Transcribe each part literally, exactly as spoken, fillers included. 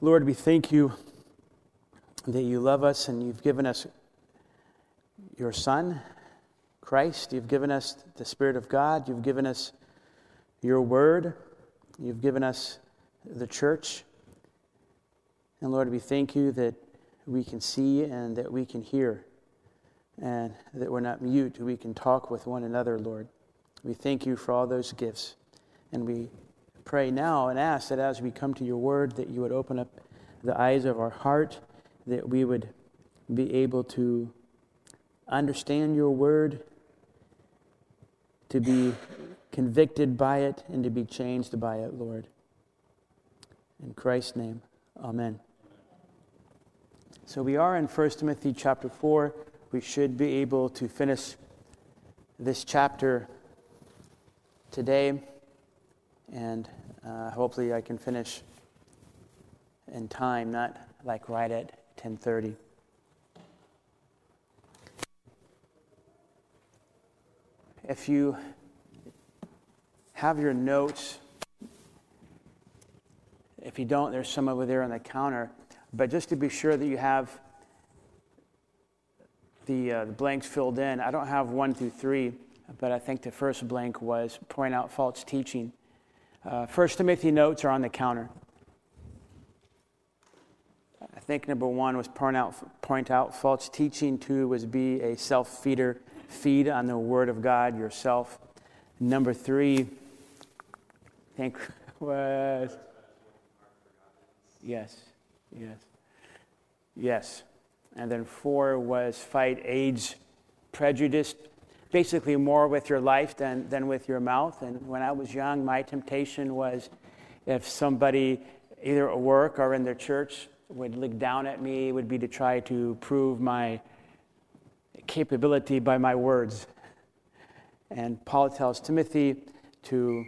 Lord, we thank you that you love us and you've given us your Son, Christ. You've given us the Spirit of God. You've given us your word. You've given us the church. And Lord, we thank you that we can see and that we can hear and that we're not mute. We can talk with one another, Lord. We thank you for all those gifts. And we pray now and ask that as we come to your word, that you would open up the eyes of our heart, that we would be able to understand your word, to be convicted by it, and to be changed by it, Lord. In Christ's name, amen. So we are in First Timothy chapter four. We should be able to finish this chapter today, and uh, hopefully I can finish in time, not like right at ten thirty. If you have your notes, if you don't, there's some over there on the counter. But just to be sure that you have the, uh, the blanks filled in, I don't have one through three, but I think the first blank was point out false teaching. Uh, First Timothy notes are on the counter. I think number one was point out, point out false teaching. Two was be a self-feeder, feed on the Word of God yourself. Number three, I think was, yes, yes, yes. And then four was fight age prejudice, basically more with your life than, than with your mouth. And when I was young, my temptation was if somebody, either at work or in their church, would look down at me, would be to try to prove my capability by my words. And Paul tells Timothy to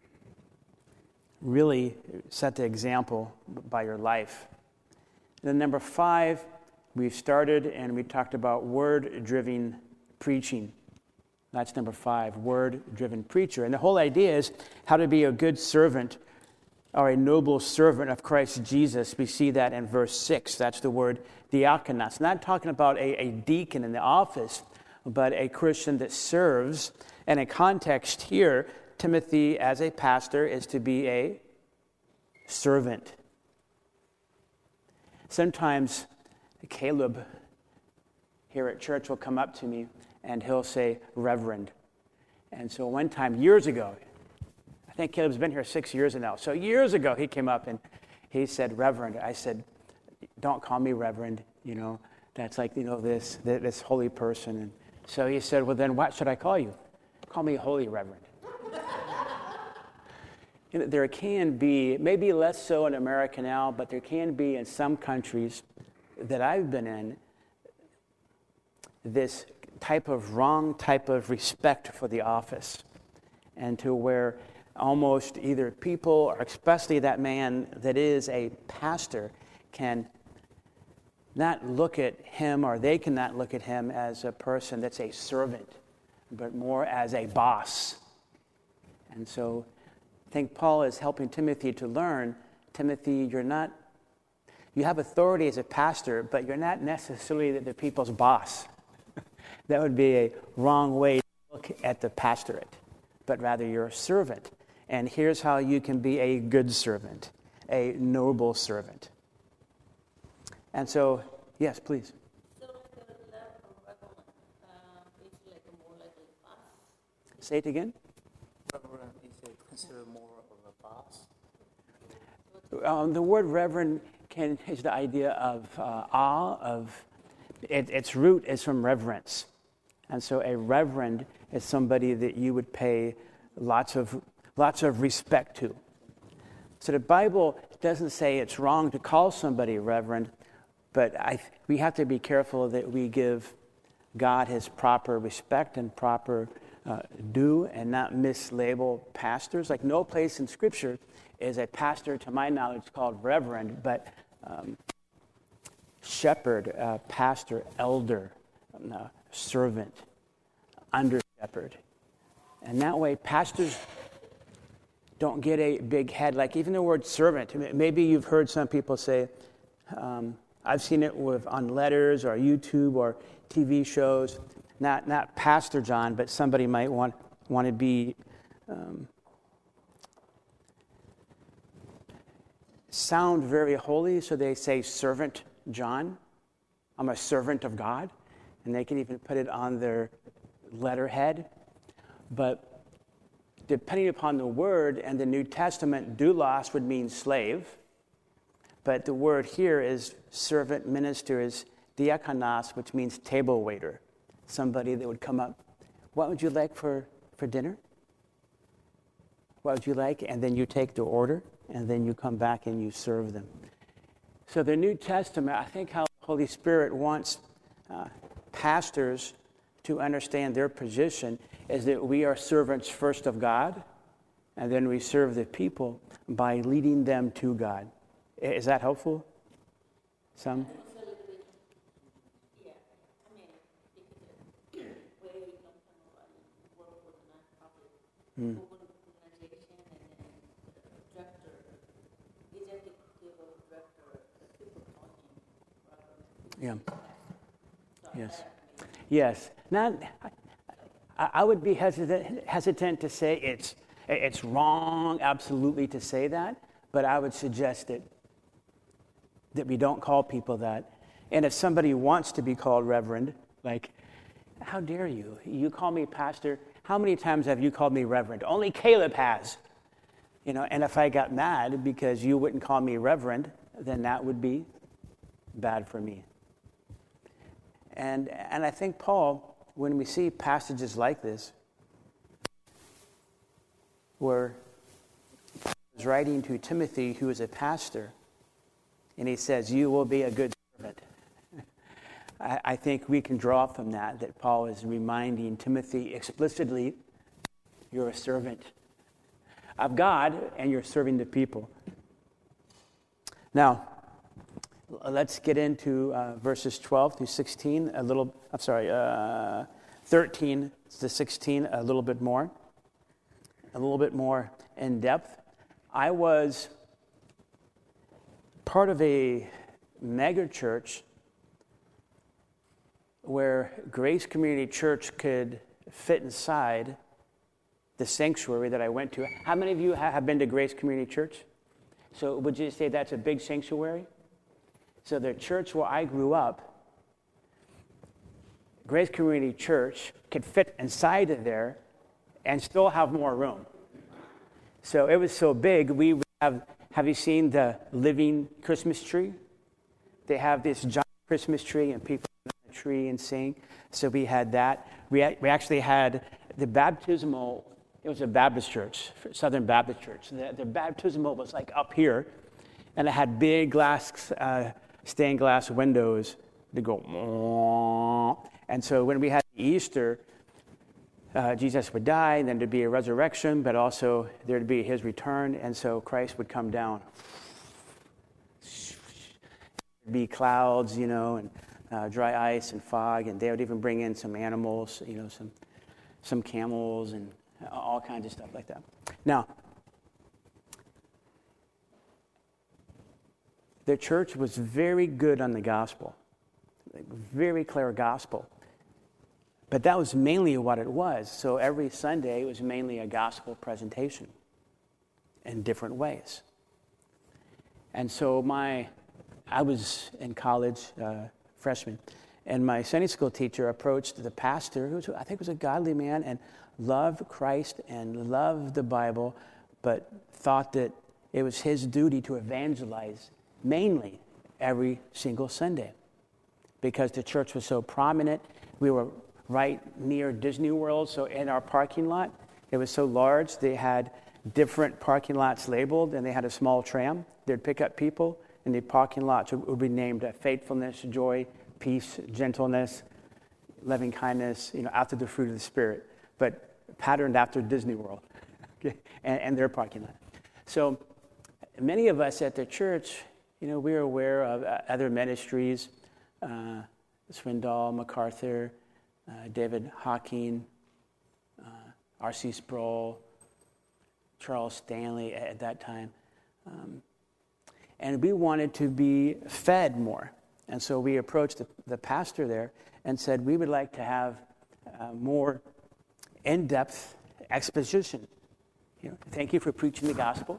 really set the example by your life. And then number five, we've started and we talked about word-driven preaching. That's number five, word-driven preacher. And the whole idea is how to be a good servant or a noble servant of Christ Jesus. We see that in verse six. That's the word diakonos. Not talking about a, a deacon in the office, but a Christian that serves. And in context here, Timothy, as a pastor, is to be a servant. Sometimes Caleb here at church will come up to me and he'll say, Reverend. And so one time, years ago, I think Caleb's been here six years now. So years ago, he came up and he said, Reverend. I said, don't call me Reverend. You know, that's like, you know, this, this holy person. And so he said, well, then what should I call you? Call me Holy Reverend. You know, there can be, maybe less so in America now, but there can be in some countries that I've been in, this type of wrong type of respect for the office, and to where almost either people, or especially that man that is a pastor, can not look at him, or they cannot look at him as a person that's a servant, but more as a boss. And so I think Paul is helping Timothy to learn, Timothy, you're not, you have authority as a pastor, but you're not necessarily the, the people's boss. That would be a wrong way to look at the pastorate, but rather you're a servant. And here's how you can be a good servant, a noble servant. And so, yes, please. So like a level of reverend, uh, is like a more like a boss? Say it again. Reverend is considered more of a boss. Um, the word reverend can is the idea of uh, awe, of it, its root is from reverence. And so a reverend is somebody that you would pay lots of lots of respect to. So the Bible doesn't say it's wrong to call somebody reverend, but I, we have to be careful that we give God his proper respect and proper uh, due, and not mislabel pastors. Like no place in Scripture is a pastor, to my knowledge, called reverend, but um, shepherd, uh, pastor, elder, uh, servant, under shepherd. And that way, pastors don't get a big head. Like even the word servant, maybe you've heard some people say, um, I've seen it with on letters or YouTube or T V shows, not not Pastor John, but somebody might want, want to be, um, sound very holy, so they say servant John. I'm a servant of God. And they can even put it on their letterhead. But depending upon the word, and the New Testament, doulos would mean slave. But the word here is servant, minister, is diakonos, which means table waiter. Somebody that would come up, what would you like for, for dinner? What would you like? And then you take the order, and then you come back and you serve them. So the New Testament, I think how the Holy Spirit wants uh, pastors to understand their position is that we are servants first of God, and then we serve the people by leading them to God. Is that helpful? Some? Yeah, I mean, because where you come from, work with a nonprofit Mm. organization, and then the director, executive director, the people talking, Yeah. so Yes. that may- Yes. Not, I, I would be hesitant, hesitant to say it's, it's wrong absolutely to say that, but I would suggest that, that we don't call people that. And if somebody wants to be called reverend, like, how dare you? You call me pastor. How many times have you called me reverend? Only Caleb has. You know, and if I got mad because you wouldn't call me reverend, then that would be bad for me. And and I think Paul, when we see passages like this, where he's writing to Timothy, who is a pastor, and he says, you will be a good servant. I, I think we can draw from that, that Paul is reminding Timothy explicitly, you're a servant of God, and you're serving the people. Now, let's get into uh, verses twelve through sixteen, a little, I'm sorry, uh, thirteen to sixteen, a little bit more, a little bit more in depth. I was part of a mega church where Grace Community Church could fit inside the sanctuary that I went to. How many of you have been to Grace Community Church? So would you say that's a big sanctuary? So the church where I grew up, Grace Community Church, could fit inside of there and still have more room. So it was so big, we would have, have you seen the living Christmas tree? They have this giant Christmas tree and people on the tree and sing. So we had that. We, we actually had the baptismal, it was a Baptist church, Southern Baptist church. The, the baptismal was like up here, and it had big glass, uh, stained glass windows to go, and so when we had Easter, uh, Jesus would die, and then there'd be a resurrection, but also there'd be his return, and so Christ would come down. There'd be clouds, you know, and uh, dry ice and fog, and they would even bring in some animals, you know, some some camels and all kinds of stuff like that. Now, the church was very good on the gospel, like very clear gospel. But that was mainly what it was. So every Sunday it was mainly a gospel presentation in different ways. And so my, I was in college, uh, freshman, and my Sunday school teacher approached the pastor, who was, I think was a godly man, and loved Christ and loved the Bible, but thought that it was his duty to evangelize mainly every single Sunday, because the church was so prominent. We were right near Disney World, so in our parking lot, it was so large, they had different parking lots labeled, and they had a small tram. They'd pick up people, and the parking lots would be named faithfulness, joy, peace, gentleness, loving kindness, you know, after the fruit of the Spirit, but patterned after Disney World, okay, and, and their parking lot. So many of us at the church, you know, we were aware of uh, other ministries, uh, Swindoll, MacArthur, uh, David Hawking, uh, R C Sproul, Charles Stanley at that time. Um, and we wanted to be fed more. And so we approached the, the pastor there and said, we would like to have uh, more in-depth exposition. You know, thank you for preaching the gospel.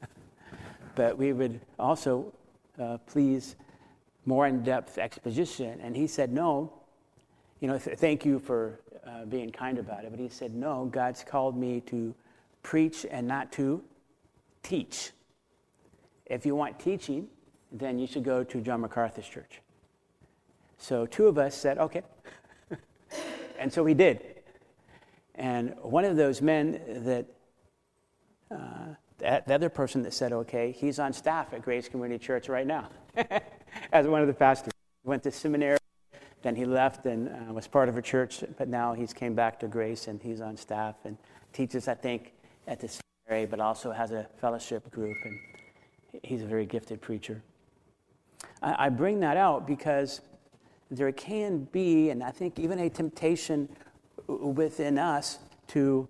But we would also uh, please more in-depth exposition. And he said, no, you know, th- thank you for uh, being kind about it. But he said, no, God's called me to preach and not to teach. If you want teaching, then you should go to John MacArthur's church. So two of us said, okay. And so we did. And one of those men that, uh, that, the other person that said okay, he's on staff at Grace Community Church right now as one of the pastors. Went to seminary, then he left and uh, was part of a church, but now he's came back to Grace and he's on staff and teaches, I think, at the seminary, but also has a fellowship group, and he's a very gifted preacher. I, I bring that out because there can be, and I think even a temptation within us to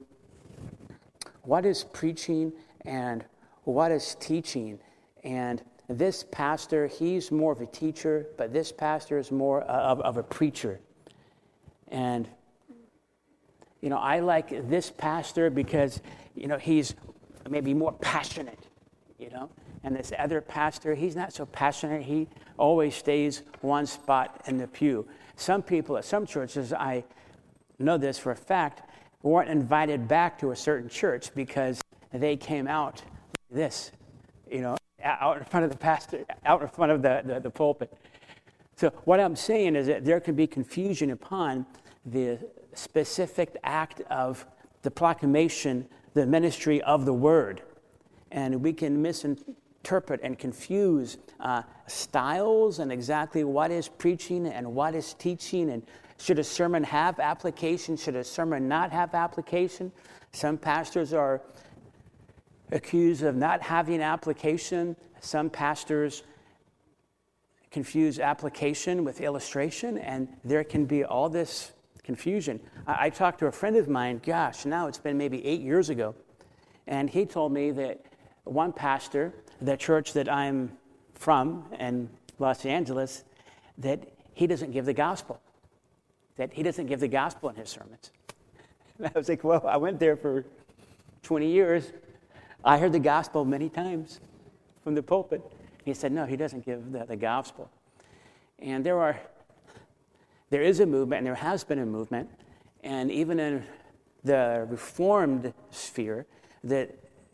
what is preaching and what is teaching. And this pastor, he's more of a teacher, but this pastor is more of, of a preacher. And, you know, I like this pastor because, you know, he's maybe more passionate, you know. And this other pastor, he's not so passionate. He always stays one spot in the pew. Some people at some churches, I know this for a fact, weren't invited back to a certain church because they came out like this, you know, out in front of the pastor, out in front of the, the, the pulpit. So what I'm saying is that there can be confusion upon the specific act of the proclamation, the ministry of the word. And we can misinterpret and confuse uh, styles and exactly what is preaching and what is teaching. And should a sermon have application? Should a sermon not have application? Some pastors are accused of not having application. Some pastors confuse application with illustration, and there can be all this confusion. I, I talked to a friend of mine, gosh, now it's been maybe eight years ago, and he told me that one pastor, the church that I'm from in Los Angeles, that he doesn't give the gospel, that he doesn't give the gospel in his sermons. And I was like, well, I went there for twenty years. I heard the gospel many times from the pulpit. He said, no, he doesn't give the, the gospel. And there are, there is a movement, and there has been a movement, and even in the Reformed sphere, that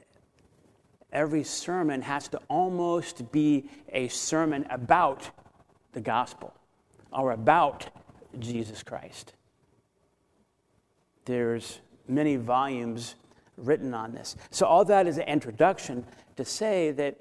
every sermon has to almost be a sermon about the gospel or about Jesus Christ. There's many volumes written on this. So all that is an introduction to say that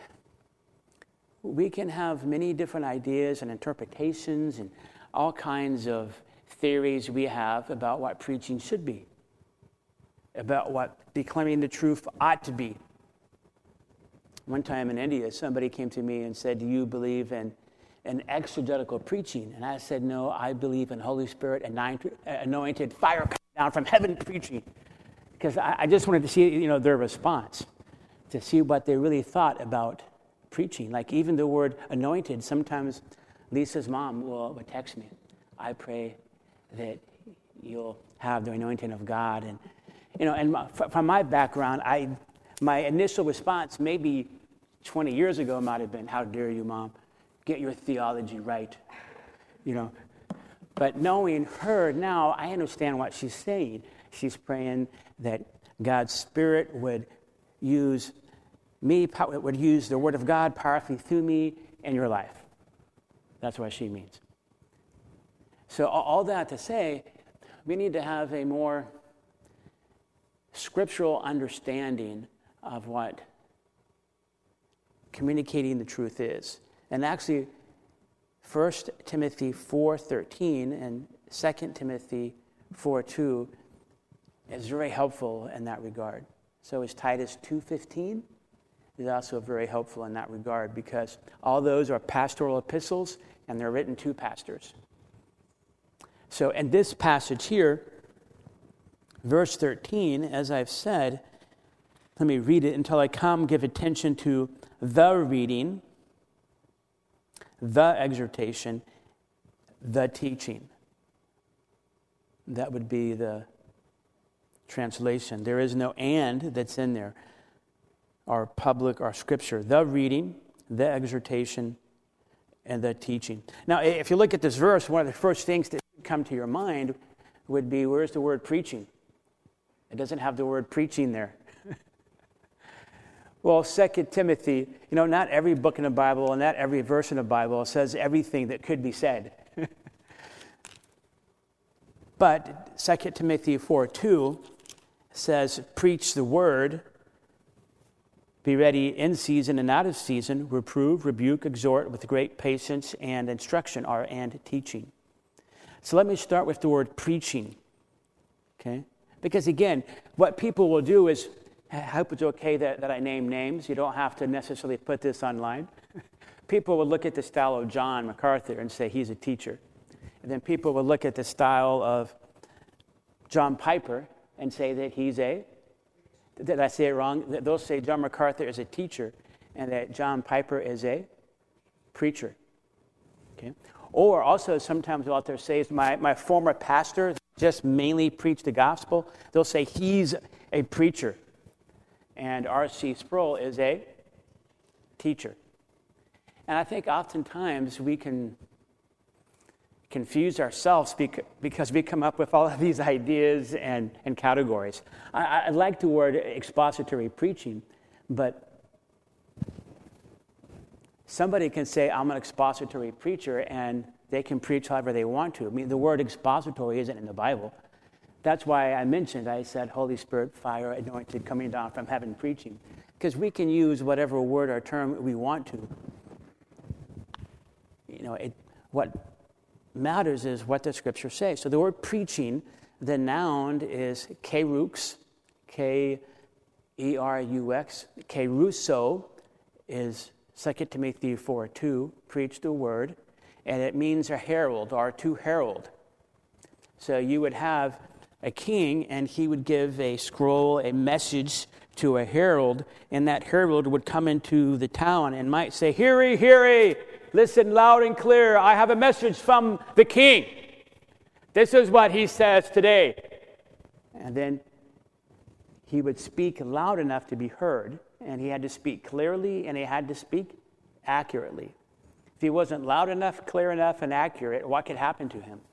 we can have many different ideas and interpretations and all kinds of theories we have about what preaching should be, about what declaring the truth ought to be. One time in India, somebody came to me and said, do you believe in, in exegetical preaching? And I said, no, I believe in Holy Spirit anointed, anointed fire coming down from heaven preaching. Because I, I just wanted to see, you know, their response, to see what they really thought about preaching. Like even the word anointed, sometimes Lisa's mom will, will text me, I pray that you'll have the anointing of God. And, you know, and my, from my background, I... my initial response, maybe twenty years ago, might have been, how dare you, Mom? Get your theology right. You know. But knowing her now, I understand what she's saying. She's praying that God's Spirit would use me, would use the Word of God powerfully through me in your life. That's what she means. So all that to say, we need to have a more scriptural understanding of what communicating the truth is. And actually, First Timothy four thirteen and Second Timothy four two is very helpful in that regard. So is Titus two fifteen is also very helpful in that regard, because all those are pastoral epistles and they're written to pastors. So in this passage here, verse thirteen, as I've said, Let me read it. Until I come, give attention to the reading, the exhortation, the teaching. That would be the translation. There is no and that's in there. Our public, our scripture, the reading, the exhortation, and the teaching. Now, if you look at this verse, one of the first things that come to your mind would be, where's the word preaching? It doesn't have the word preaching there. Well, Second Timothy, you know, not every book in the Bible and not every verse in the Bible says everything that could be said. But Second Timothy four two says, preach the word, be ready in season and out of season, reprove, rebuke, exhort with great patience and instruction or and teaching. So let me start with the word preaching, okay? Because again, what people will do is, I hope it's okay that, that I name names. You don't have to necessarily put this online. People will look at the style of John MacArthur and say he's a teacher. And then people will look at the style of John Piper and say that he's a, did I say it wrong? They'll say John MacArthur is a teacher and that John Piper is a preacher. Okay. Or also sometimes they'll out there say, my, my former pastor just mainly preached the gospel. They'll say he's a preacher. And R C Sproul is a teacher. And I think oftentimes we can confuse ourselves because we come up with all of these ideas and, and categories. I, I like the word expository preaching, but somebody can say, I'm an expository preacher, and they can preach however they want to. I mean, the word expository isn't in the Bible. That's why I mentioned, I said, Holy Spirit, fire, anointed, coming down from heaven, preaching. Because we can use whatever word or term we want to. You know, it, what matters is what the Scripture says. So the word preaching, the noun is kerux, K E R U X. Kerusso is Second Timothy four two, preach the word. And it means a herald or to herald. So you would have a king, and he would give a scroll, a message to a herald, and that herald would come into the town and might say, "Hear ye, hear ye, listen loud and clear, I have a message from the king. This is what he says today." And then he would speak loud enough to be heard, and he had to speak clearly, and he had to speak accurately. If he wasn't loud enough, clear enough, and accurate, what could happen to him?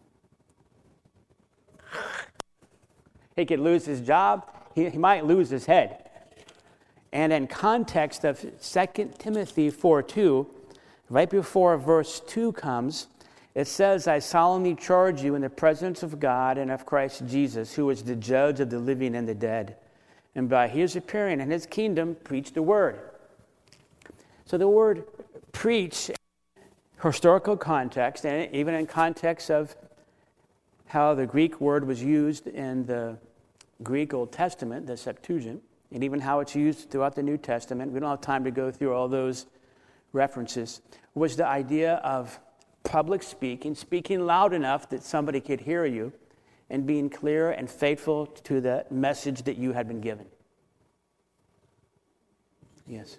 He could lose his job. He, he might lose his head. And in context of Second Timothy four two, right before verse two comes, it says, "I solemnly charge you in the presence of God and of Christ Jesus, who is the judge of the living and the dead, and by his appearing in his kingdom, preach the word." So the word preach, historical context, and even in context of how the Greek word was used in the Greek Old Testament, the Septuagint, and even how it's used throughout the New Testament. We don't have time to go through all those references. Was the idea of public speaking, speaking loud enough that somebody could hear you, and being clear and faithful to the message that you had been given. Yes.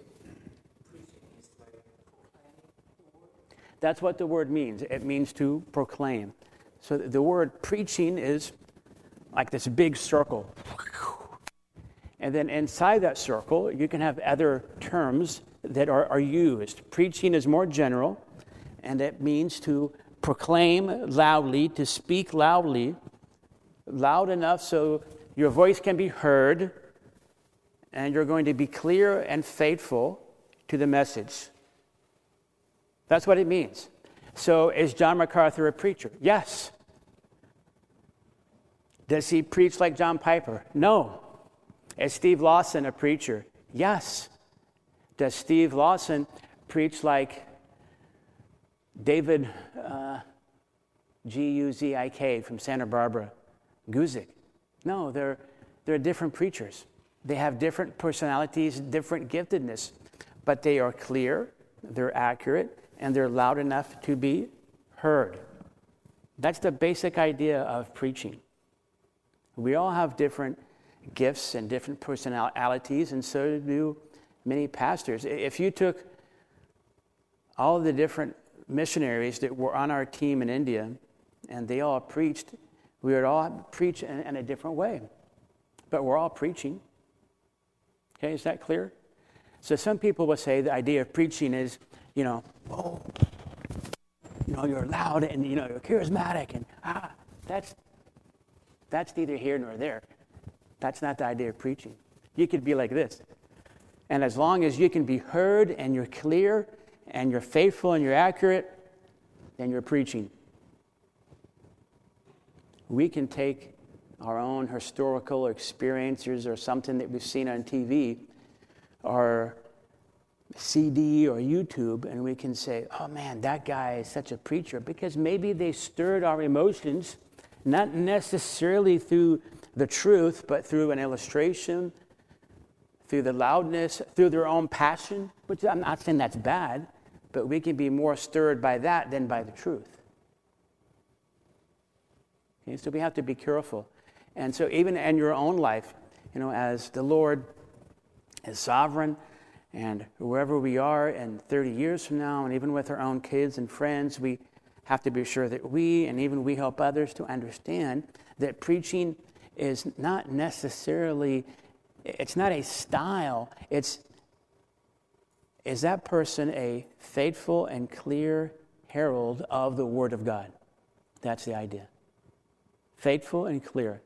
That's what the word means. It means to proclaim. So the word preaching is like this big circle. And then inside that circle, you can have other terms that are, are used. Preaching is more general, and it means to proclaim loudly, to speak loudly, loud enough so your voice can be heard, and you're going to be clear and faithful to the message. That's what it means. So is John MacArthur a preacher? Yes. Does he preach like John Piper? No. Is Steve Lawson a preacher? Yes. Does Steve Lawson preach like David uh, G U Z I K from Santa Barbara Guzik? No, they're, they're different preachers. They have different personalities, different giftedness, but they are clear, they're accurate, and they're loud enough to be heard. That's the basic idea of preaching. We all have different gifts and different personalities, and so do many pastors. If you took all of the different missionaries that were on our team in India, and they all preached, we would all preach in, in a different way. But we're all preaching. Okay, is that clear? So some people will say the idea of preaching is, you know, oh, you know, you're loud and, you know, you're charismatic, and ah, that's that's neither here nor there. That's not the idea of preaching. You could be like this. And as long as you can be heard and you're clear and you're faithful and you're accurate, then you're preaching. We can take our own historical experiences or something that we've seen on T V or C D or YouTube, and we can say, oh man, that guy is such a preacher, because maybe they stirred our emotions, not necessarily through the truth, but through an illustration, through the loudness, through their own passion, which I'm not saying that's bad, but we can be more stirred by that than by the truth. Okay, so we have to be careful. And so even in your own life, you know, as the Lord is sovereign, and wherever we are and thirty years from now, and even with our own kids and friends, we have to be sure that we, and even we help others to understand that preaching is not necessarily, it's not a style. It's, is that person a faithful and clear herald of the Word of God? That's the idea. Faithful and clear.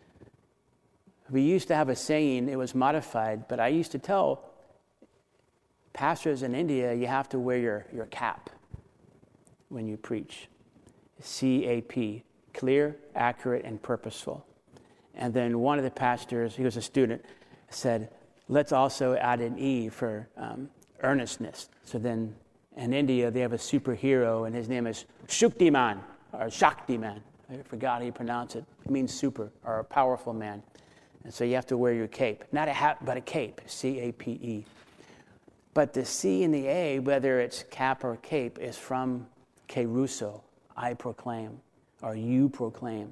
We used to have a saying, it was modified, but I used to tell pastors in India, you have to wear your, your cap when you preach. C A P, clear, accurate, and purposeful. And then one of the pastors, he was a student, said, let's also add an E for um, earnestness. So then in India, they have a superhero, and his name is Shuktiman, or Shaktiman. I forgot how you pronounce it. It means super, or a powerful man. And so you have to wear your cape. Not a hat, but a cape, C A P E. But the C and the A, whether it's cap or cape, is from kerusso, I proclaim, or you proclaim.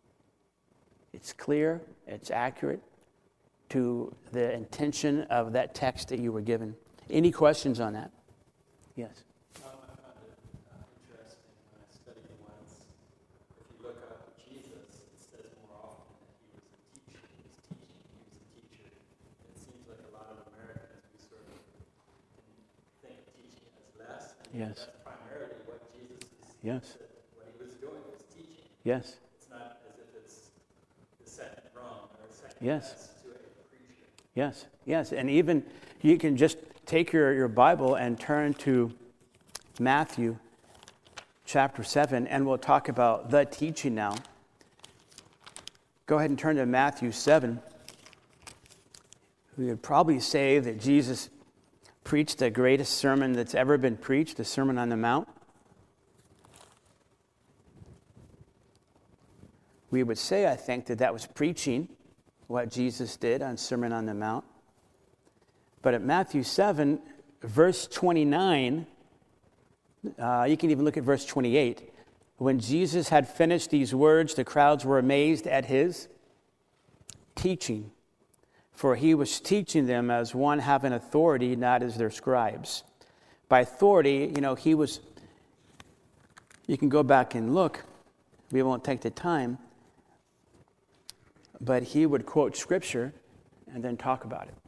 It's clear, it's accurate to the intention of that text that you were given. Any questions on that? Yes. Um, I found it uh, interesting when I studied once. If you look up Jesus, it says more often that he was a teacher. He was teaching. He was a teacher. It seems like a lot of Americans, we sort of think of teaching as less. And Yes. That's primarily what Jesus is. Yes. What he was doing was teaching. Yes. It's not as if it's the second rung or second Yes. best to a preacher. Yes, yes. And even you can just take your, your Bible and turn to Matthew chapter seven, and we'll talk about the teaching now. Go ahead and turn to Matthew seven. We would probably say that Jesus preached the greatest sermon that's ever been preached, the Sermon on the Mount. We would say, I think, that that was preaching, what Jesus did on Sermon on the Mount. But at Matthew seven, verse twenty-nine, uh, you can even look at verse twenty-eight. When Jesus had finished these words, the crowds were amazed at his teaching, for he was teaching them as one having authority, not as their scribes. By authority, you know, he was, you can go back and look. We won't take the time. But he would quote Scripture and then talk about it.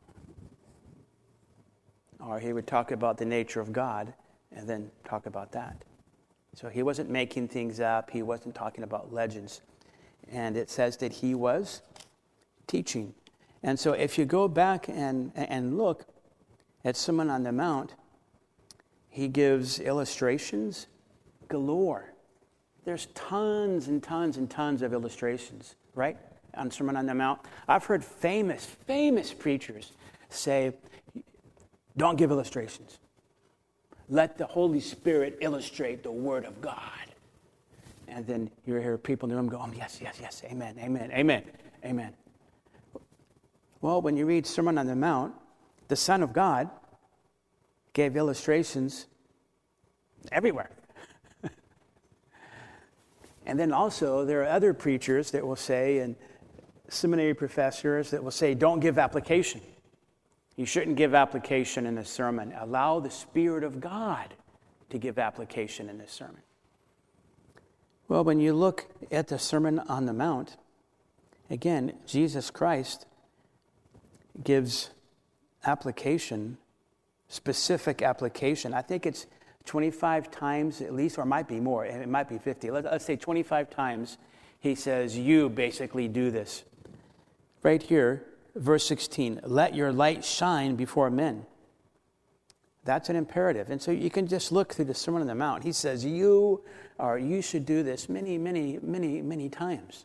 Or he would talk about the nature of God and then talk about that. So he wasn't making things up. He wasn't talking about legends. And it says that he was teaching. And so if you go back and, and look at Sermon on the Mount, he gives illustrations galore. There's tons and tons and tons of illustrations, right, on Sermon on the Mount. I've heard famous, famous preachers say, don't give illustrations. Let the Holy Spirit illustrate the Word of God. And then you hear people in the room go, oh, yes, yes, yes, amen, amen, amen, amen. Well, when you read Sermon on the Mount, the Son of God gave illustrations everywhere. And then also there are other preachers that will say, and seminary professors that will say, don't give application. You shouldn't give application in a sermon. Allow the Spirit of God to give application in this sermon. Well, when you look at the Sermon on the Mount, again, Jesus Christ gives application, specific application. I think it's twenty-five times at least, or it might be more. It might be fifty. Let's say twenty-five times he says, you basically do this. Right here, verse sixteen, let your light shine before men. That's an imperative. And so you can just look through the Sermon on the Mount. He says, you or you should do this many, many, many, many times.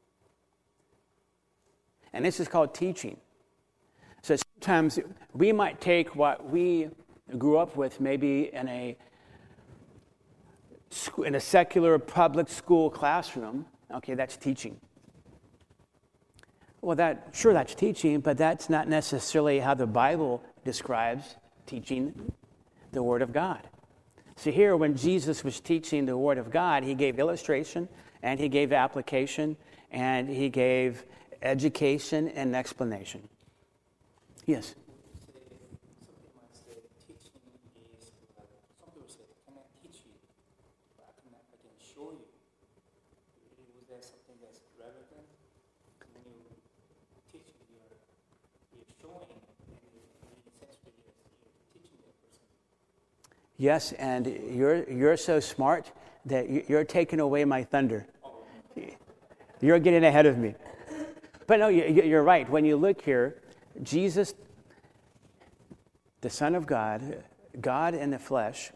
And this is called teaching. So sometimes we might take what we grew up with maybe in a in a secular public school classroom. Okay, that's teaching. Well, that sure, that's teaching, but that's not necessarily how the Bible describes teaching the Word of God. So here, when Jesus was teaching the Word of God, he gave illustration, and he gave application, and he gave education and explanation. Yes? Something might say teaching is, uh, some people say, can I teach you? But I can, I can show you. Was there something that's relevant? When you teach, you're, you're showing, and you're essentially you're teaching that person. Yes, and you're you're so smart that you're taking away my thunder. You're getting ahead of me. But no, you're right. When you look here, Jesus, the Son of God, God in the flesh,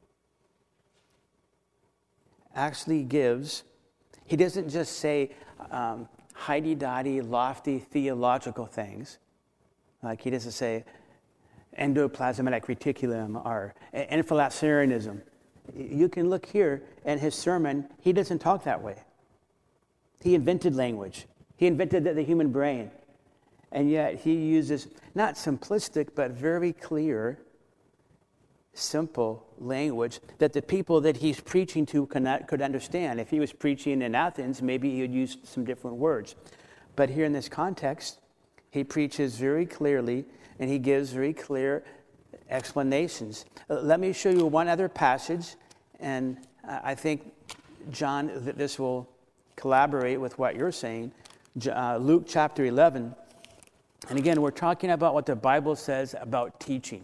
actually gives, he doesn't just say um, hidey-dotty, lofty theological things. Like he doesn't say endoplasmatic reticulum or infiltrationism. You can look here in his sermon, he doesn't talk that way. He invented language. He invented the, the human brain. And yet he uses not simplistic, but very clear, simple language that the people that he's preaching to cannot, could understand. If he was preaching in Athens, maybe he would use some different words. But here in this context, he preaches very clearly, and he gives very clear explanations. Uh, let me show you one other passage, and uh, I think, John, that this will collaborate with what you're saying. Uh, Luke chapter eleven. And again, we're talking about what the Bible says about teaching.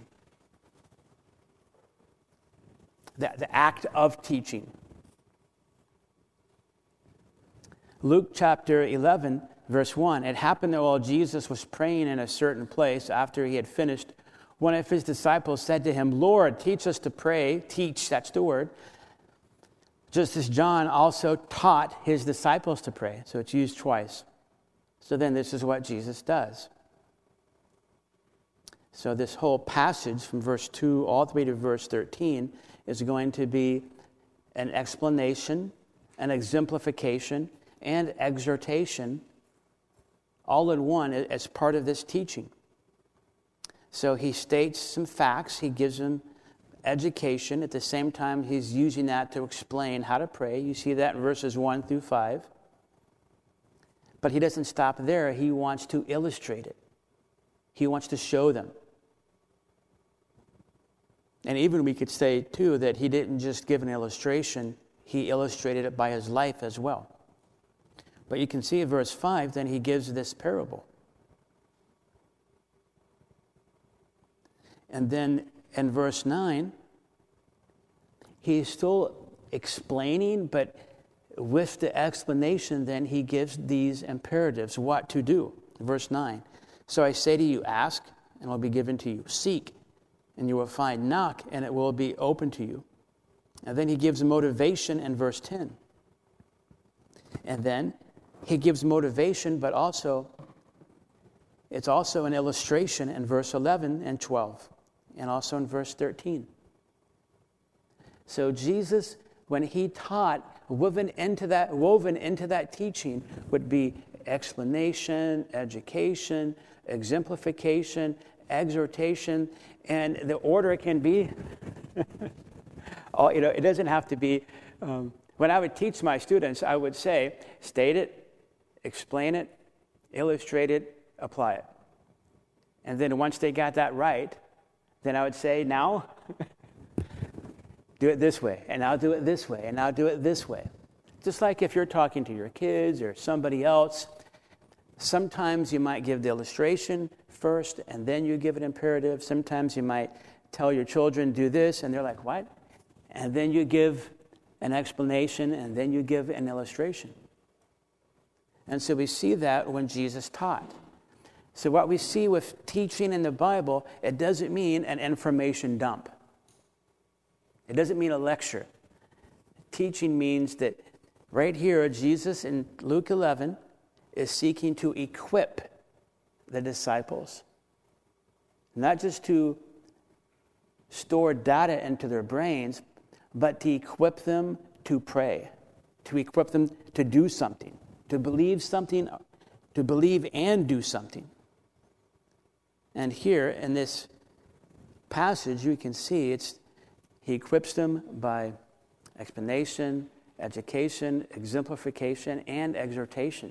The, the act of teaching. Luke chapter eleven, verse one. It happened that while Jesus was praying in a certain place, after he had finished, one of his disciples said to him, Lord, teach us to pray. Teach, that's the word. Just as John also taught his disciples to pray. So it's used twice. So then this is what Jesus does. So this whole passage from verse two all the way to verse thirteen is going to be an explanation, an exemplification, and exhortation all in one as part of this teaching. So he states some facts, he gives them education. At the same time, he's using that to explain how to pray. You see that in verses one through five. But he doesn't stop there. He wants to illustrate it. He wants to show them. And even we could say, too, that he didn't just give an illustration, he illustrated it by his life as well. But you can see in verse five, then he gives this parable. And then in verse nine, he's still explaining, but with the explanation, then he gives these imperatives, what to do. Verse nine, so I say to you, ask, and it will be given to you. Seek, and you will find. Knock, and it will be open to you. And then he gives motivation in verse ten. And then he gives motivation, but also, it's also an illustration in verse eleven and twelve, and also in verse thirteen. So Jesus, when he taught, woven into that, woven into that teaching would be explanation, education, exemplification, exhortation, and the order can be, oh, you know, it doesn't have to be, um, when I would teach my students, I would say, state it, explain it, illustrate it, apply it. And then once they got that right, then I would say, now, do it this way, and I'll do it this way, and I'll do it this way. Just like if you're talking to your kids or somebody else, sometimes you might give the illustration first, and then you give an imperative. Sometimes you might tell your children, do this, and they're like, what? And then you give an explanation, and then you give an illustration. And so we see that when Jesus taught. So what we see with teaching in the Bible, it doesn't mean an information dump. It doesn't mean a lecture. Teaching means that right here, Jesus in Luke eleven is seeking to equip the disciples. Not just to store data into their brains, but to equip them to pray, to equip them to do something, to believe something, to believe and do something. And here in this passage, you can see it's he equips them by explanation, education, exemplification, and exhortation.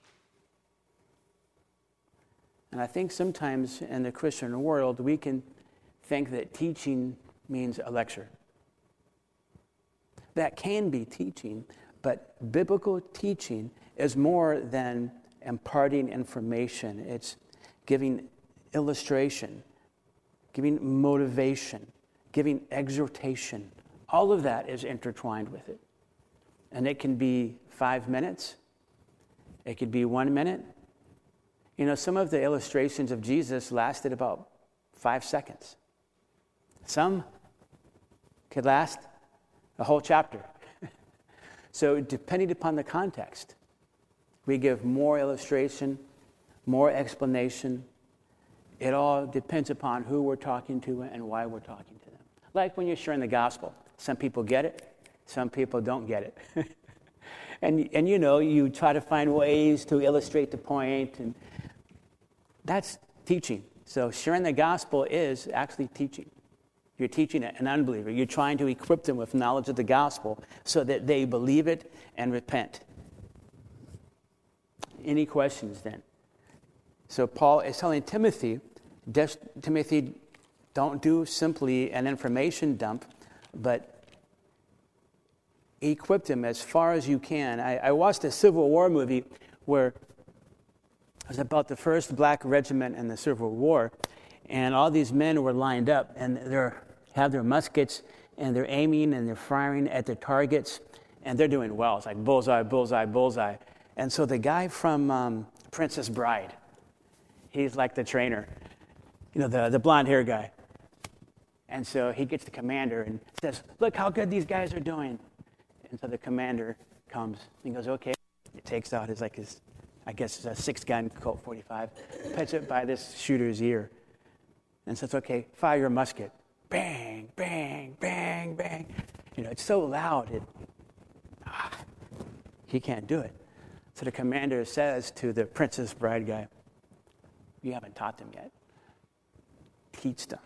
And I think sometimes in the Christian world, we can think that teaching means a lecture. That can be teaching, but biblical teaching is more than imparting information. It's giving illustration, giving motivation, giving exhortation. All of that is intertwined with it. And it can be five minutes. It could be one minute. You know, some of the illustrations of Jesus lasted about five seconds. Some could last a whole chapter. So depending upon the context, we give more illustration, more explanation. It all depends upon who we're talking to and why we're talking to them. Like when you're sharing the gospel. Some people get it, some people don't get it. and, and you know, you try to find ways to illustrate the point, and that's teaching. So sharing the gospel is actually teaching. You're teaching an unbeliever. You're trying to equip them with knowledge of the gospel so that they believe it and repent. Any questions then? So Paul is telling Timothy, Timothy, don't do simply an information dump, but equip them as far as you can. I, I watched a Civil War movie where it was about the first black regiment in the Civil War, and all these men were lined up, and they have their muskets, and they're aiming, and they're firing at their targets, and they're doing well. It's like bullseye, bullseye, bullseye. And so the guy from um, Princess Bride, he's like the trainer, you know, the, the blonde hair guy. And so he gets the commander and says, look how good these guys are doing. And so the commander comes and goes, okay. He takes out his, like his, I guess it's a six-gun Colt forty-five, puts it by this shooter's ear, and says, okay, fire your musket. Bang, bang, bang, bang. You know, it's so loud, it, ah, he can't do it. So the commander says to the Princess Bride guy, you haven't taught them yet. Teach them.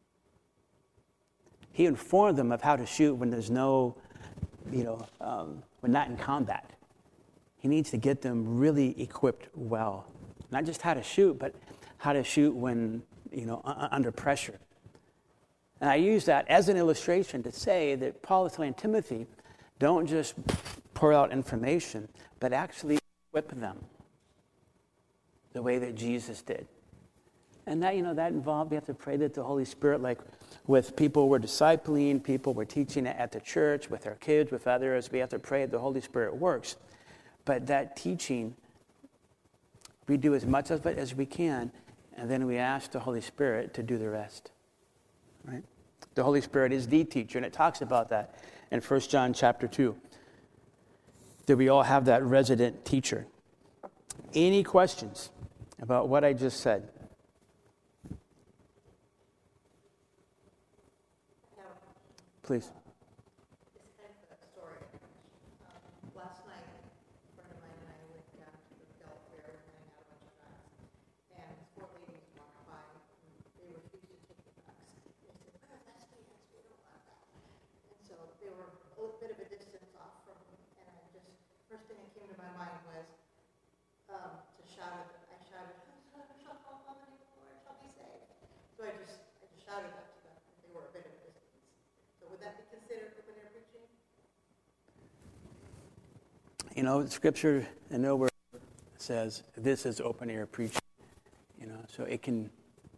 He informed them of how to shoot when there's no, you know, um, when not in combat. He needs to get them really equipped well. Not just how to shoot, but how to shoot when, you know, uh, under pressure. And I use that as an illustration to say that Paul is telling Timothy, don't just pour out information, but actually equip them the way that Jesus did. And that, you know, that involved, we have to pray that the Holy Spirit, like with people we're discipling, people we're teaching at the church, with our kids, with others, we have to pray that the Holy Spirit works. But that teaching, we do as much of it as we can, and then we ask the Holy Spirit to do the rest. Right? The Holy Spirit is the teacher, and it talks about that in First John chapter two. That we all have that resident teacher. Any questions about what I just said? Please. It's kind of a story. Um, last night, a friend of mine and I went down to the Bell Fair and hang out a bunch of times. And four ladies walked by, and they refused to take the bucks. They said, oh, that's me, that's me, I don't want that. And so they were a little bit of a distance off from me. And I just, first thing that came to my mind was um, to shout at, would that be considered open air preaching? You know, Scripture and nowhere says this is open air preaching. You know, so it can.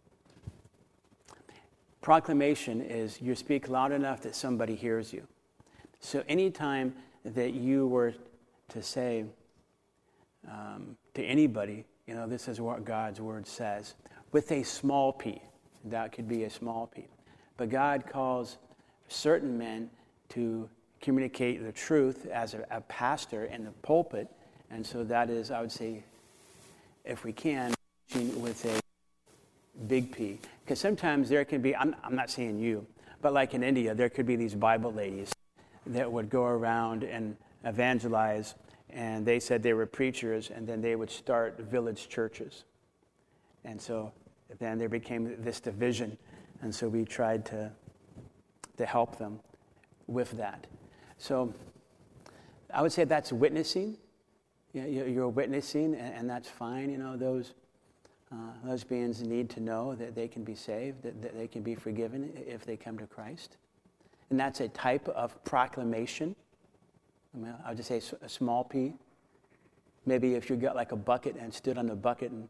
Proclamation is you speak loud enough that somebody hears you. So anytime that you were to say um, to anybody, you know, this is what God's word says, with a small p, that could be a small p. But God calls certain men to communicate the truth as a, a pastor in the pulpit, and so that is, I would say, if we can, with a big P. Because sometimes there can be, I'm, I'm not saying you, but like in India, there could be these Bible ladies that would go around and evangelize, and they said they were preachers, and then they would start village churches. And so then there became this division, and so we tried to, to help them with that. So I would say that's witnessing. You're witnessing, and that's fine. You know, those uh, lesbians need to know that they can be saved, that, that they can be forgiven if they come to Christ. And that's a type of proclamation. I mean, I'll just say a small p. Maybe if you got like a bucket and stood on the bucket and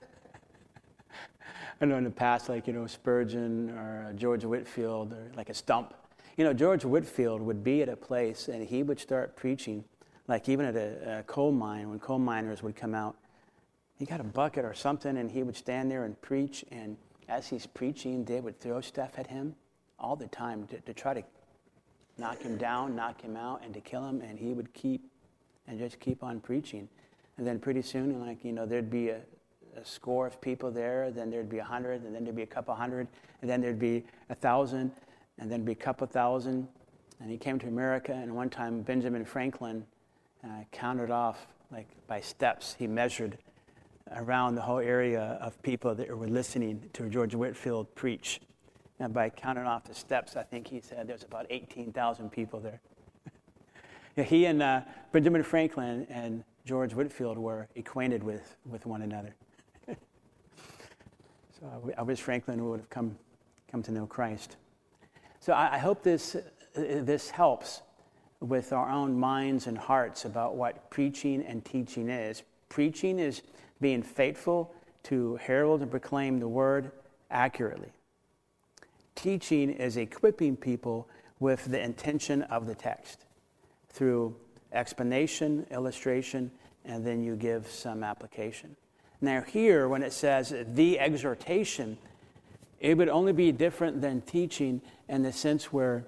I know in the past, like, you know, Spurgeon or George Whitefield or like a stump. You know, George Whitefield would be at a place and he would start preaching, like even at a, a coal mine, when coal miners would come out. He got a bucket or something and he would stand there and preach, and as he's preaching, they would throw stuff at him all the time to, to try to knock him down, knock him out, and to kill him, and he would keep and just keep on preaching. And then pretty soon, like, you know, there'd be a, a score of people there, then there'd be a hundred, and then there'd be a couple hundred, and then there'd be a thousand, and then be a couple thousand. And he came to America, and one time Benjamin Franklin uh, counted off, like by steps, he measured around the whole area of people that were listening to George Whitefield preach. And by counting off the steps, I think he said there's about eighteen thousand people there. Yeah, he and uh, Benjamin Franklin and George Whitefield were acquainted with, with one another. So I wish Franklin would have come come to know Christ. So I, I hope this uh, this helps with our own minds and hearts about what preaching and teaching is. Preaching is being faithful to herald and proclaim the word accurately. Teaching is equipping people with the intention of the text through explanation, illustration, and then you give some application. Now here, when it says the exhortation, it would only be different than teaching in the sense where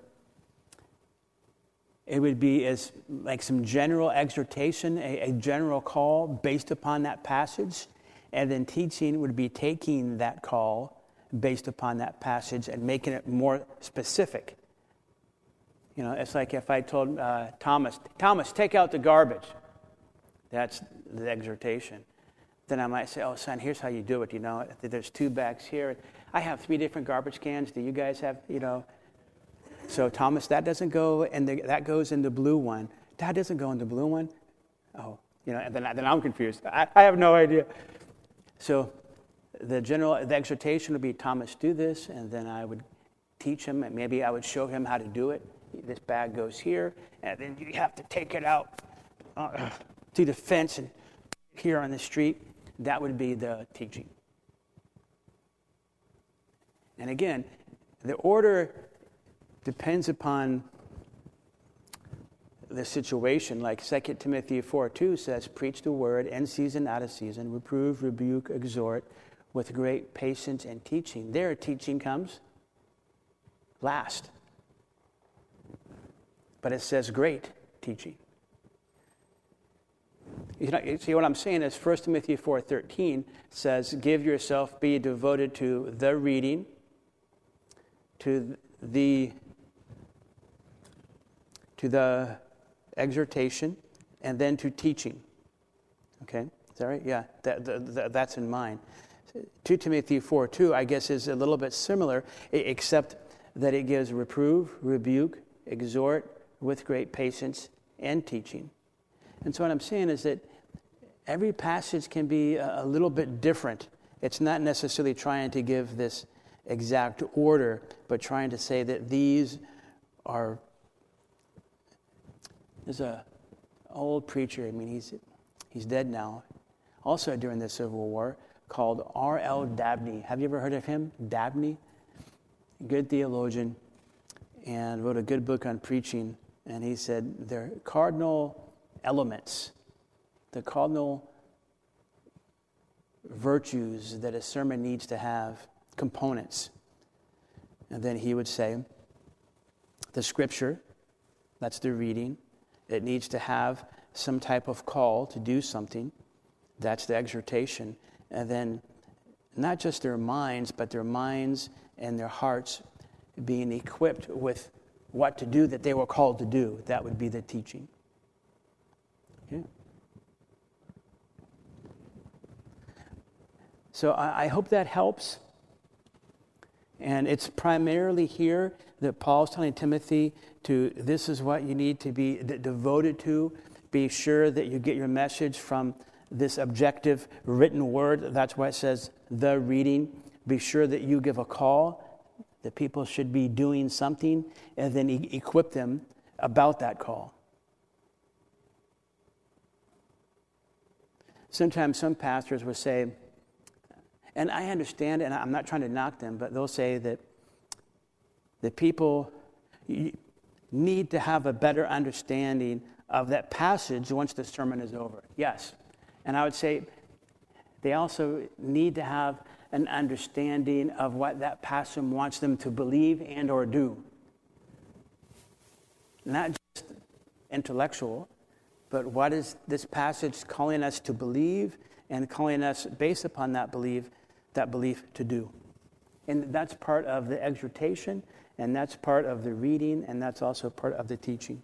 it would be as like some general exhortation, a, a general call based upon that passage, and then teaching would be taking that call based upon that passage and making it more specific. You know, it's like if I told uh, Thomas, Thomas, take out the garbage. That's the exhortation. Then I might say, oh, son, here's how you do it. You know, there's two bags here. I have three different garbage cans. Do you guys have, you know? So, Thomas, that doesn't go, and that goes in the blue one. That doesn't go in the blue one? Oh, you know, and then, then I'm confused. I, I have no idea. So, the general, the exhortation would be, Thomas, do this, and then I would teach him, and maybe I would show him how to do it. This bag goes here, and then you have to take it out uh, to the fence and here on the street. That would be the teaching. And again, the order depends upon the situation. Like Second Timothy four two says, preach the word in season, out of season, reprove, rebuke, exhort with great patience and teaching. There, teaching comes last. But it says great teaching. You know, see, what I'm saying is First Timothy four thirteen says, give yourself, be devoted to the reading, to the to the exhortation, and then to teaching. Okay? Is that right? Yeah, that, that, that's in mind. Second Timothy four two, I guess, is a little bit similar, except that it gives reprove, rebuke, exhort with great patience and teaching. And so what I'm saying is that every passage can be a, a little bit different. It's not necessarily trying to give this exact order, but trying to say that these are, there's a old preacher, I mean, he's he's dead now, also during the Civil War, called R L Dabney. Have you ever heard of him? Dabney? Good theologian, and wrote a good book on preaching. And he said there are cardinal elements, the cardinal virtues that a sermon needs to have, components. And then he would say, the scripture, that's the reading. It needs to have some type of call to do something. That's the exhortation. And then not just their minds, but their minds and their hearts being equipped with what to do that they were called to do. That would be the teaching. Okay. So I, I hope that helps. And it's primarily here that Paul's telling Timothy to, this is what you need to be d- devoted to. Be sure that you get your message from this objective written word. That's why it says the reading. Be sure that you give a call, that people should be doing something, and then e- equip them about that call. Sometimes some pastors will say, and I understand, and I'm not trying to knock them, but they'll say that the people need to have a better understanding of that passage once the sermon is over. Yes. And I would say they also need to have an understanding of what that passage wants them to believe and or do. Not just intellectual, but what is this passage calling us to believe and calling us, based upon that belief, that belief to do. And that's part of the exhortation, and that's part of the reading, and that's also part of the teaching.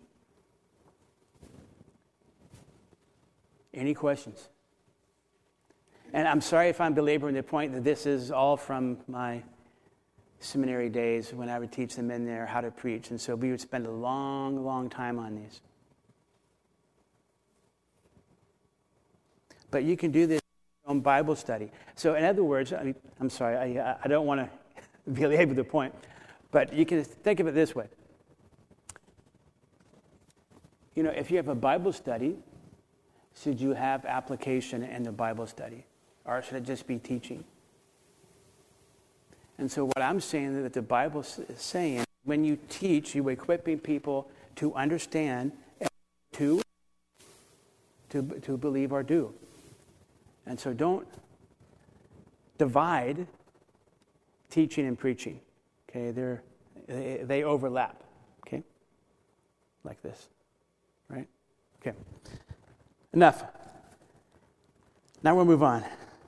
Any questions? And I'm sorry if I'm belaboring the point that this is all from my seminary days when I would teach them in there how to preach. And so we would spend a long, long time on these. But you can do this in your own Bible study. So in other words, I mean, I'm sorry, I, I don't want to belabor the point, but you can think of it this way. You know, if you have a Bible study, should you have application in the Bible study? Or should it just be teaching? And so what I'm saying that the Bible is saying, when you teach, you're equipping people to understand, and to, to, to believe or do. And so don't divide teaching and preaching. Okay, they're, they, they overlap. Okay, like this, right? Okay, enough. Now we'll move on.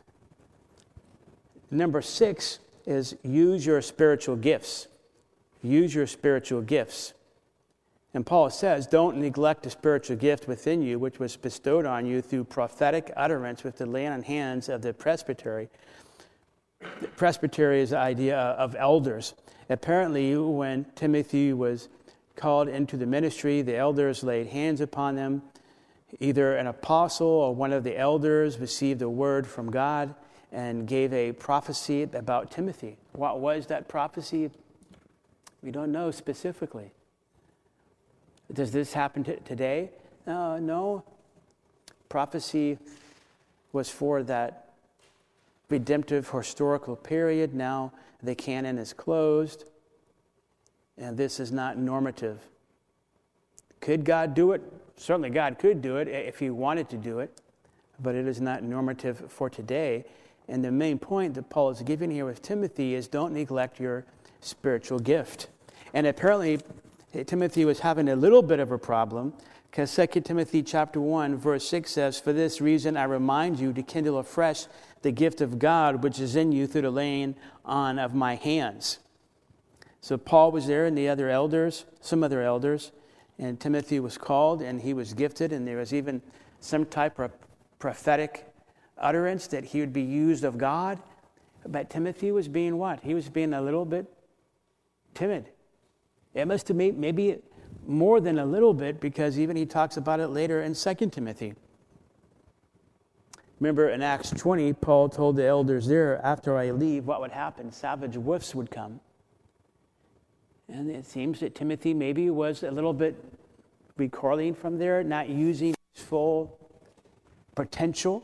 Number six is use your spiritual gifts. Use your spiritual gifts. And Paul says, don't neglect the spiritual gift within you, which was bestowed on you through prophetic utterance with the laying on hands of the presbytery. The presbytery is the idea of elders. Apparently, when Timothy was called into the ministry, the elders laid hands upon them. Either an apostle or one of the elders received a word from God and gave a prophecy about Timothy. What was that prophecy? We don't know specifically. Does this happen t- today? Uh, no. Prophecy was for that redemptive historical period. Now the canon is closed, and this is not normative. Could God do it? Certainly God could do it if he wanted to do it, but it is not normative for today. And the main point that Paul is giving here with Timothy is don't neglect your spiritual gift. And apparently Timothy was having a little bit of a problem, because Second Timothy chapter one, verse six says, "For this reason I remind you to kindle afresh the gift of God which is in you through the laying on of my hands." So Paul was there and the other elders, some other elders, and Timothy was called and he was gifted, and there was even some type of prophetic utterance that he would be used of God. But Timothy was being what? He was being a little bit timid. It must have made maybe more than a little bit, because even he talks about it later in Second Timothy. Remember in Acts twenty, Paul told the elders there, after I leave, what would happen? Savage wolves would come And it seems that Timothy maybe was a little bit recoiling from there, not using his full potential.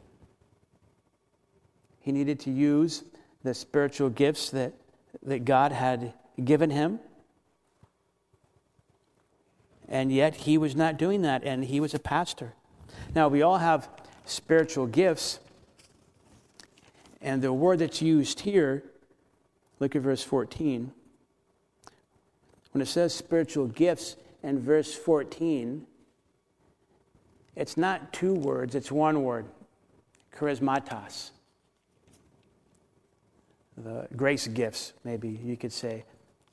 He needed to use the spiritual gifts that, that God had given him. And yet he was not doing that, and he was a pastor. Now, we all have spiritual gifts, and the word that's used here, look at verse fourteen. When it says spiritual gifts in verse fourteen, it's not two words, it's one word, charismatos. The grace gifts, maybe you could say.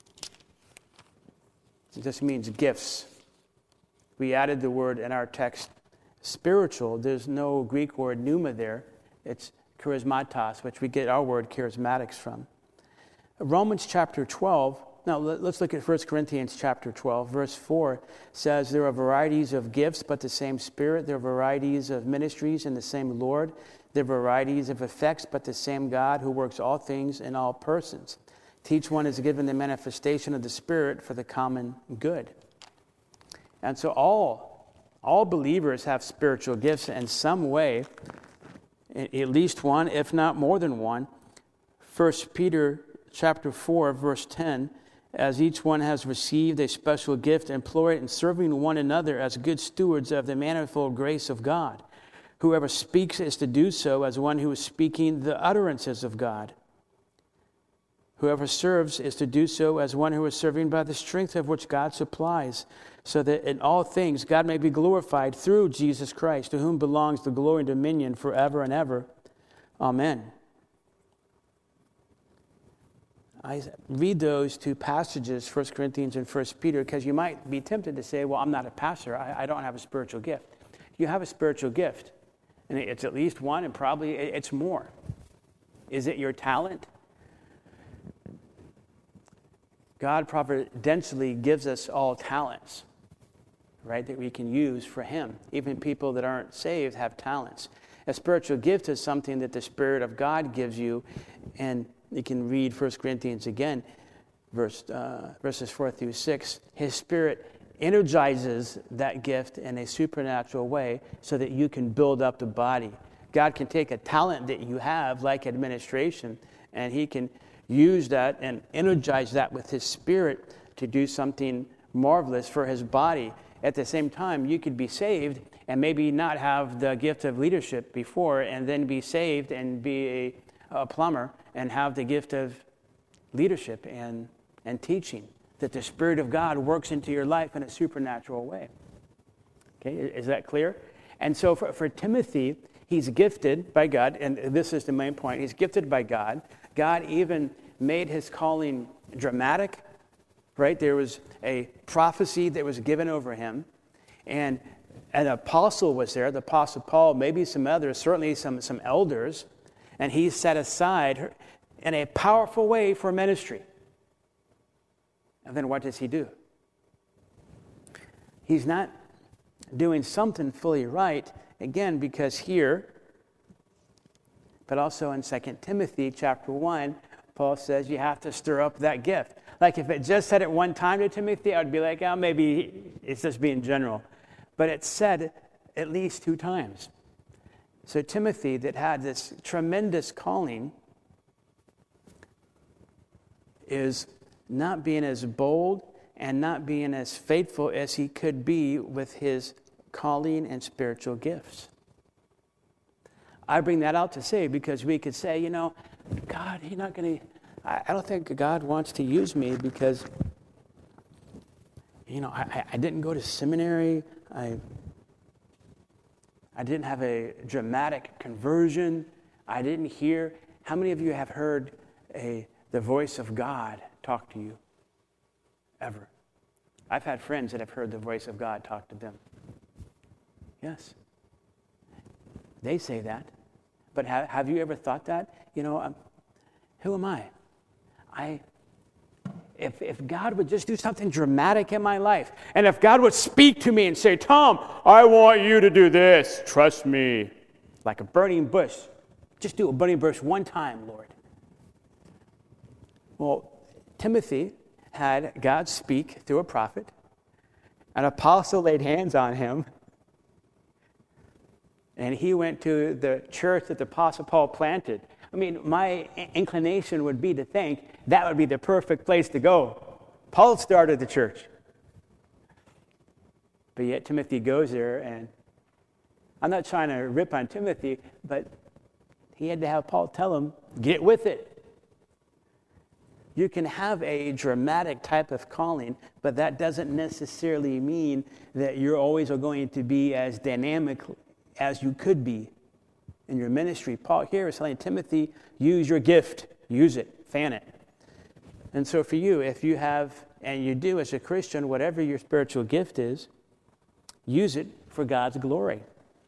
It just means gifts. We added the word in our text, spiritual. There's no Greek word pneuma there. It's charismatos, which we get our word charismatics from. Romans chapter twelve, now let's look at First Corinthians chapter twelve. Verse four says, there are varieties of gifts, but the same Spirit. There are varieties of ministries and the same Lord. There are varieties of effects, but the same God who works all things in all persons. To each one is given the manifestation of the Spirit for the common good. And so all, all believers have spiritual gifts in some way, at least one, if not more than one. First Peter chapter four, verse ten, as each one has received a special gift, employ it in serving one another as good stewards of the manifold grace of God. Whoever speaks is to do so as one who is speaking the utterances of God. Whoever serves is to do so as one who is serving by the strength of which God supplies, so that in all things God may be glorified through Jesus Christ, to whom belongs the glory and dominion forever and ever. Amen. I read those two passages, First Corinthians and First Peter, because you might be tempted to say, well, I'm not a pastor. I, I don't have a spiritual gift. You have a spiritual gift, and it's at least one, and probably it's more. Is it your talent? God providentially gives us all talents, right, that we can use for Him. Even people that aren't saved have talents. A spiritual gift is something that the Spirit of God gives you, and you can read First Corinthians again, verse, uh, verses four through six. His Spirit energizes that gift in a supernatural way so that you can build up the body. God can take a talent that you have, like administration, and He can use that and energize that with His Spirit to do something marvelous for His body. At the same time, you could be saved and maybe not have the gift of leadership before, and then be saved and be a, a plumber and have the gift of leadership and, and teaching, that the Spirit of God works into your life in a supernatural way. Okay, is that clear? And so for, for Timothy, he's gifted by God, and this is the main point. He's gifted by God. God even made his calling dramatic, right? There was a prophecy that was given over him, and an apostle was there, the Apostle Paul, maybe some others, certainly some, some elders, and he's set aside in a powerful way for ministry. And then what does he do? He's not doing something fully right, again, because here, but also in Second Timothy chapter one, Paul says you have to stir up that gift. Like if it just said it one time to Timothy, I would be like, oh, maybe it's just being general. But it's said at least two times. So Timothy, that had this tremendous calling, is not being as bold and not being as faithful as he could be with his calling and spiritual gifts. I bring that out to say because we could say, you know, God, he's not going to, I don't think God wants to use me because, you know, I, I didn't go to seminary. I, I didn't have a dramatic conversion. I didn't hear. How many of you have heard a the voice of God talk to you? Ever? I've had friends that have heard the voice of God talk to them. Yes. They say that. But have, have you ever thought that? You know, um, who am I? I, if, if God would just do something dramatic in my life, and if God would speak to me and say, Tom, I want you to do this. Trust me. Like a burning bush. Just do a burning bush one time, Lord. Well, Timothy had God speak through a prophet. An apostle laid hands on him. And he went to the church that the Apostle Paul planted. I mean, my inclination would be to think that would be the perfect place to go. Paul started the church. But yet Timothy goes there, and I'm not trying to rip on Timothy, but he had to have Paul tell him, get with it. You can have a dramatic type of calling, but that doesn't necessarily mean that you're always going to be as dynamic as you could be in your ministry. Paul here is telling Timothy, use your gift, use it, fan it. And so for you, if you have, and you do as a Christian, whatever your spiritual gift is, use it for God's glory.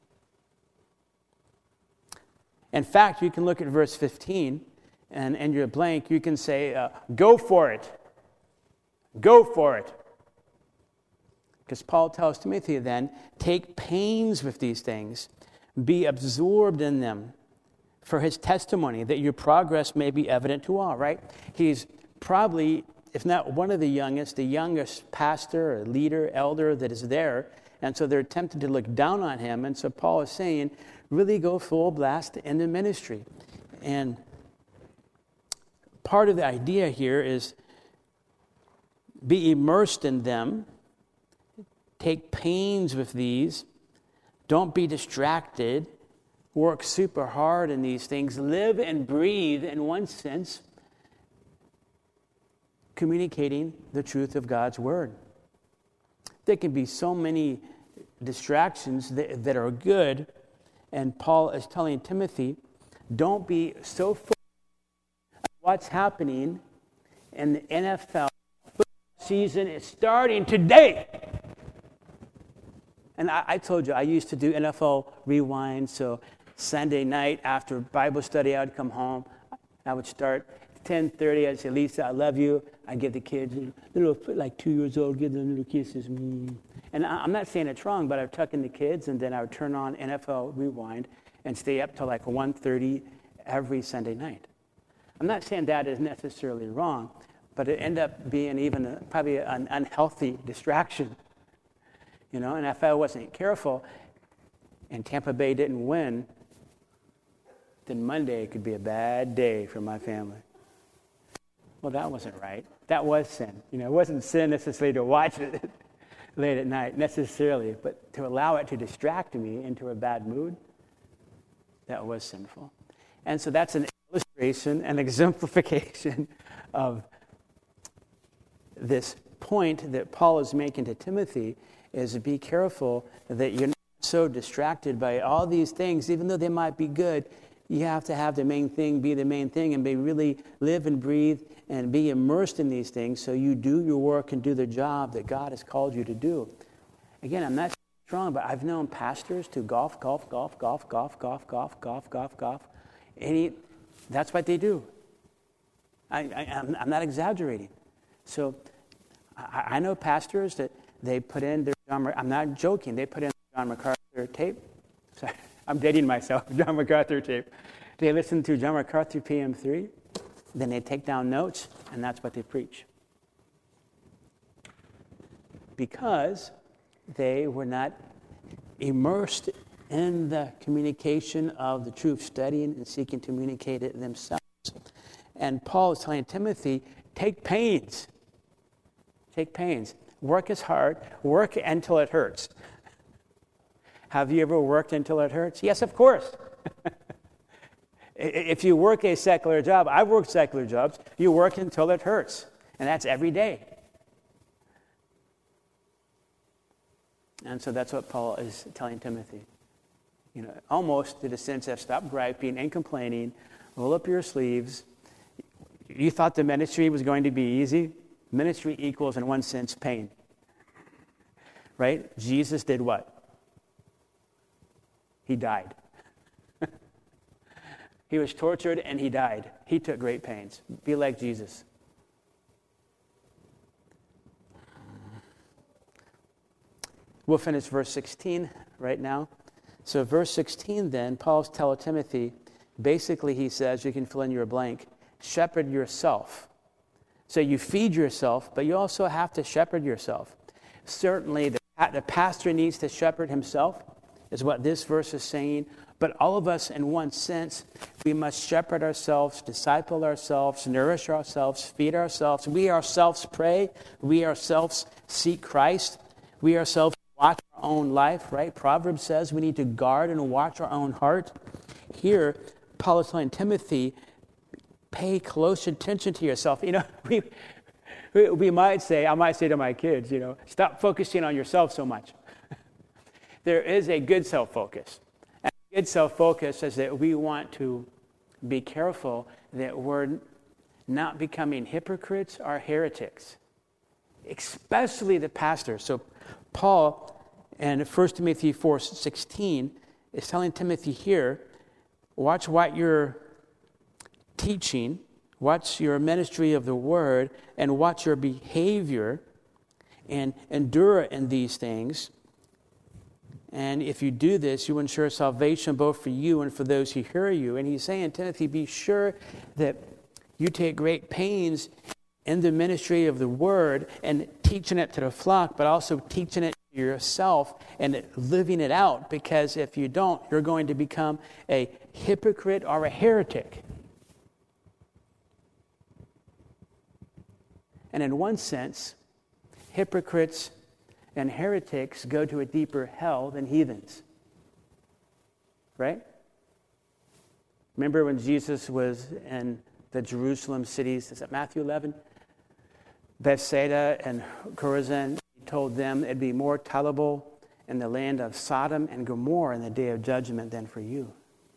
In fact, you can look at verse fifteen, and in your blank, you can say, uh, go for it. Go for it. Because Paul tells Timothy then, take pains with these things. Be absorbed in them for his testimony, that your progress may be evident to all, right? He's probably, if not one of the youngest, the youngest pastor or leader, elder that is there. And so they're tempted to look down on him. And so Paul is saying, really go full blast in the ministry. And part of the idea here is be immersed in them. Take pains with these. Don't be distracted. Work super hard in these things. Live and breathe, in one sense, communicating the truth of God's word. There can be so many distractions that, that are good, and Paul is telling Timothy, don't be so focused on what's happening in the N F L football season is starting today. And I, I told you, I used to do N F L Rewind, so Sunday night after Bible study, I would come home. I would start ten thirty. I'd say, Lisa, I love you. I'd give the kids, little, like two years old, give them little kisses. Mm. And I, I'm not saying it's wrong, but I would tuck in the kids, and then I would turn on N F L Rewind and stay up till like one thirty every Sunday night. I'm not saying that is necessarily wrong, but it ended up being even a, probably an unhealthy distraction. You know, and if I wasn't careful and Tampa Bay didn't win, then Monday could be a bad day for my family. Well, that wasn't right. That was sin. You know, it wasn't sin necessarily to watch it late at night necessarily, but to allow it to distract me into a bad mood, that was sinful. And so that's an illustration, an exemplification of this point that Paul is making to Timothy, is to be careful that you're not so distracted by all these things, even though they might be good. You have to have the main thing be the main thing and be really live and breathe and be immersed in these things so you do your work and do the job that God has called you to do. Again, I'm not strong, but I've known pastors to golf, golf, golf, golf, golf, golf, golf, golf, golf, golf. Any, that's what they do. I, I, I'm, I'm not exaggerating. So I, I know pastors that they put in their John, I'm not joking, they put in John MacArthur tape. Sorry, I'm dating myself, John MacArthur tape. They listen to John MacArthur P M three, then they take down notes, and that's what they preach. Because they were not immersed in the communication of the truth, studying and seeking to communicate it themselves. And Paul is telling Timothy, take pains. Take pains. Work is hard. Work until it hurts. Have you ever worked until it hurts? Yes, of course. If you work a secular job, I've worked secular jobs, you work until it hurts. And that's every day. And so that's what Paul is telling Timothy. You know, almost to the sense of stop griping and complaining, roll up your sleeves. You thought the ministry was going to be easy? Ministry equals, in one sense, pain. Right? Jesus did what? He died. He was tortured and he died. He took great pains. Be like Jesus. We'll finish verse sixteen right now. So verse sixteen then, Paul's telling Timothy, basically he says, you can fill in your blank, shepherd yourself. So you feed yourself, but you also have to shepherd yourself. Certainly, the, the pastor needs to shepherd himself, is what this verse is saying. But all of us, in one sense, we must shepherd ourselves, disciple ourselves, nourish ourselves, feed ourselves. We ourselves pray. We ourselves seek Christ. We ourselves watch our own life, right? Proverbs says we need to guard and watch our own heart. Here, Paul is telling Timothy, pay close attention to yourself. You know, we, we might say, I might say to my kids, you know, stop focusing on yourself so much. There is a good self-focus. And good self-focus is that we want to be careful that we're not becoming hypocrites or heretics, especially the pastor. So Paul in First Timothy four sixteen is telling Timothy here, watch what you're teaching, watch your ministry of the word, and watch your behavior, and endure in these things. And if you do this, you ensure salvation both for you and for those who hear you. And he's saying, Timothy, be sure that you take great pains in the ministry of the word and teaching it to the flock, but also teaching it to yourself and living it out. Because if you don't, you're going to become a hypocrite or a heretic. And in one sense, hypocrites and heretics go to a deeper hell than heathens. Right? Remember when Jesus was in the Jerusalem cities, is it Matthew eleven? Bethsaida and Chorazin, he told them it'd be more tolerable in the land of Sodom and Gomorrah in the day of judgment than for you.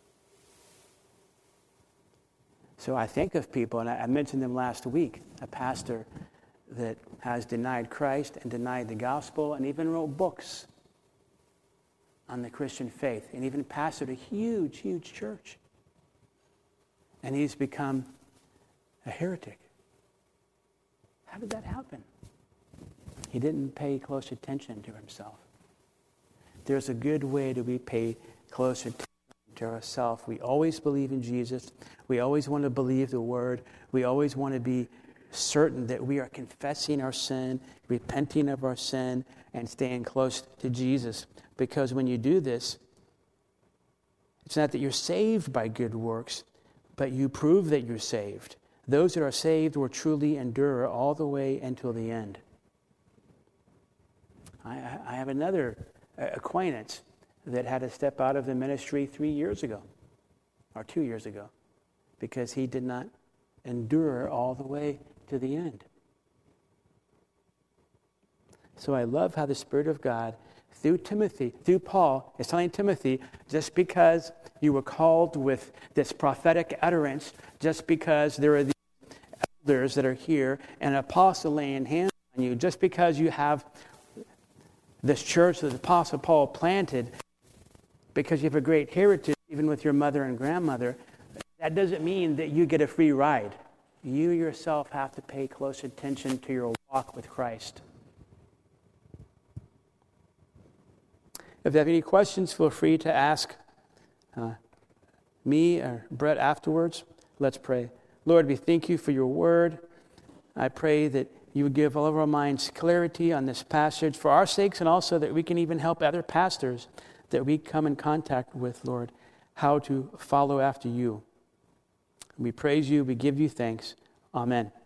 So I think of people, and I mentioned them last week, a pastor that has denied Christ and denied the gospel and even wrote books on the Christian faith and even pastored a huge, huge church. And he's become a heretic. How did that happen? He didn't pay close attention to himself. There's a good way to be paid close attention to ourselves. We always believe in Jesus. We always want to believe the word. We always want to be certain that we are confessing our sin, repenting of our sin, and staying close to Jesus. Because when you do this, it's not that you're saved by good works, but you prove that you're saved. Those that are saved will truly endure all the way until the end. I, I have another acquaintance that had to step out of the ministry three years ago, or two years ago, because he did not endure all the way to the end. So I love how the Spirit of God, through Timothy, through Paul, is telling Timothy, just because you were called with this prophetic utterance, just because there are these elders that are here, and an apostle laying hands on you, just because you have this church that the Apostle Paul planted, because you have a great heritage, even with your mother and grandmother, that doesn't mean that you get a free ride. You yourself have to pay close attention to your walk with Christ. If you have any questions, feel free to ask uh, me or Brett afterwards. Let's pray. Lord, we thank you for your word. I pray that you would give all of our minds clarity on this passage for our sakes, and also that we can even help other pastors that we come in contact with, Lord, how to follow after you. We praise you. We give you thanks. Amen.